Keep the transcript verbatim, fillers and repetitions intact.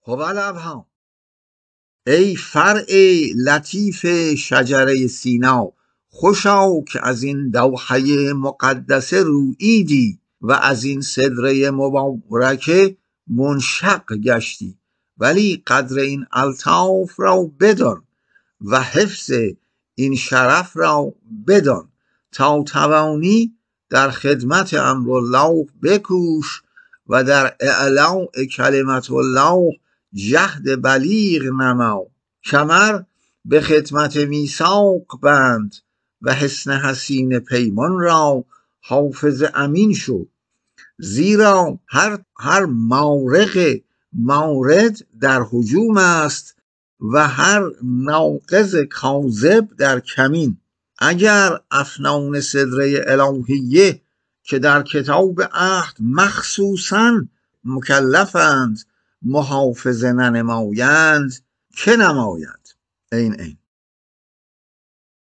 هوالابها. ای فرع لطیف شجره سینا، خوشا که از این دوحه مقدسه روییدی و از این سدره مبارکه منشق گشتی، ولی قدر این الطاف را بدان و حفظ این شرف را بدان تا توانی در خدمت امرالله بکوش و در اعلاء کلمت الله جهد بلیغ نما. کمر به خدمت میثاق بند و حصن حصین پیمان را حافظ امین شو، زیرا هر, هر مارق مارد در هجوم است و هر ناقض کاذب در کمین. اگر افنان سدره الهیه که در کتاب عهد مخصوصاً مکلفند محافظه ننمایند که نماید؟ این این